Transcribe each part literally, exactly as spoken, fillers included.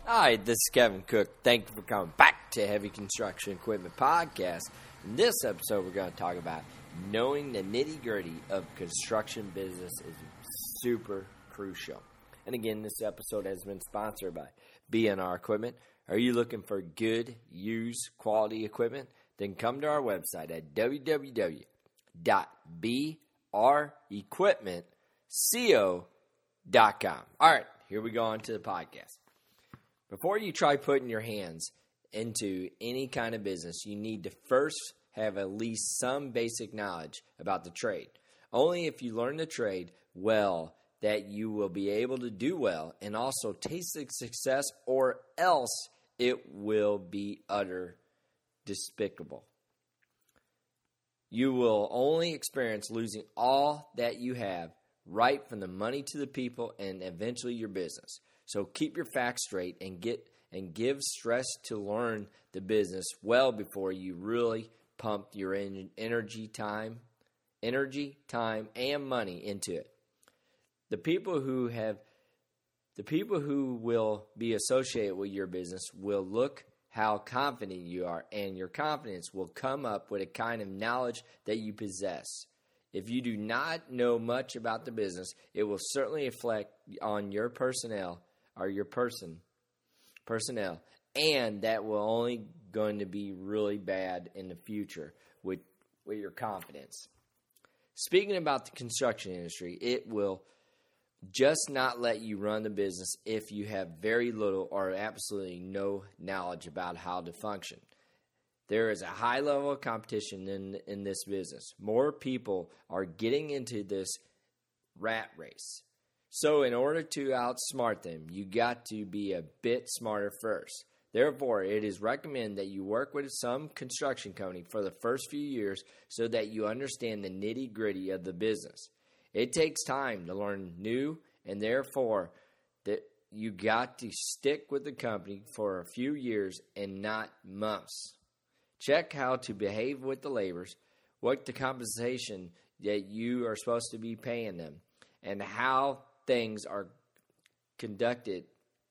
Hi, this is Kevin Cook. Thank you for coming back to Heavy Construction Equipment Podcast. In this episode, we're going to talk about knowing the nitty-gritty of construction business is super crucial. And again, this episode has been sponsored by B and R Equipment. Are you looking for good, used, quality equipment? Then come to our website at w w w dot b r equipment co dot com. All right, here we go on to the podcast. Before you try putting your hands into any kind of business, you need to first have at least some basic knowledge about the trade. Only if you learn the trade well that you will be able to do well and also taste the success, or else it will be utter despicable. You will only experience losing all that you have, right from the money to the people and eventually your business. So keep your facts straight and get and give stress to learn the business well before you really pump your en- energy, time, energy, time, and money into it. The people who have, the people who will be associated with your business will look how confident you are, and your confidence will come up with a kind of knowledge that you possess. If you do not know much about the business, it will certainly reflect on your personnel or your person, personnel, and that will only going to be really bad in the future with, with your confidence. Speaking about the construction industry, it will just not let you run the business if you have very little or absolutely no knowledge about how to function. There is a high level of competition in in this business. More people are getting into this rat race. So in order to outsmart them, you got to be a bit smarter first. Therefore, it is recommended that you work with some construction company for the first few years so that you understand the nitty-gritty of the business. It takes time to learn new, and therefore that you got to stick with the company for a few years and not months. Check how to behave with the laborers, what the compensation that you are supposed to be paying them, and how things are conducted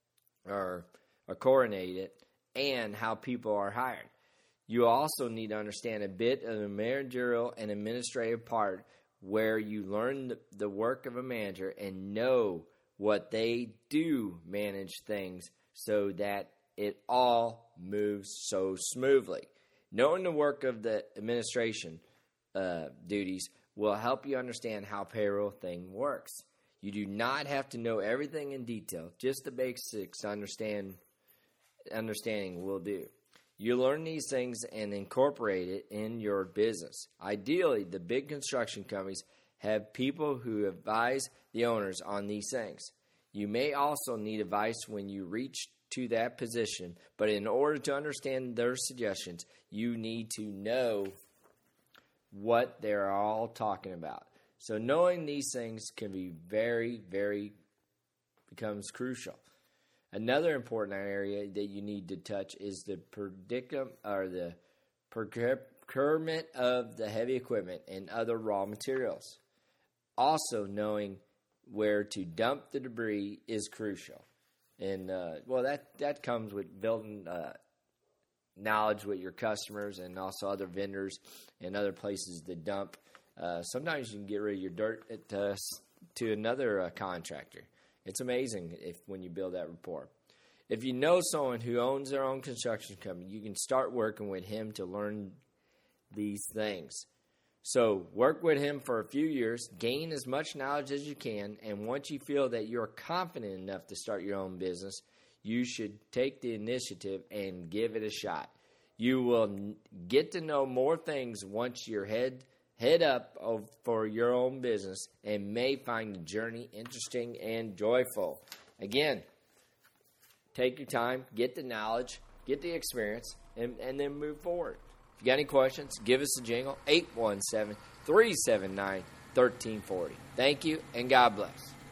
or are coordinated, and how people are hired. You also need to understand a bit of the managerial and administrative part where you learn the work of a manager and know what they do manage things so that it all moves so smoothly. Knowing the work of the administration uh, duties will help you understand how payroll thing works. You do not have to know everything in detail. Just the basics to understand, understanding will do. You learn these things and incorporate it in your business. Ideally, the big construction companies have people who advise the owners on these things. You may also need advice when you reach to that position, but in order to understand their suggestions, you need to know what they're all talking about. So knowing these things can be very, very, becomes crucial. Another important area that you need to touch is the predicament or the procurement of the heavy equipment and other raw materials. Also, knowing where to dump the debris is crucial. And, uh, well, that, that comes with building uh, knowledge with your customers and also other vendors and other places to dump. Uh, sometimes you can get rid of your dirt at, uh, to another uh, contractor. It's amazing if when you build that rapport. If you know someone who owns their own construction company, you can start working with him to learn these things. So work with him for a few years, gain as much knowledge as you can, and once you feel that you're confident enough to start your own business, you should take the initiative and give it a shot. You will get to know more things once you're head head up for your own business and may find the journey interesting and joyful. Again, take your time, get the knowledge, get the experience, and, and then move forward. If you got any questions, give us a jingle, eight one seven, three seven nine, one three four zero. Thank you, and God bless.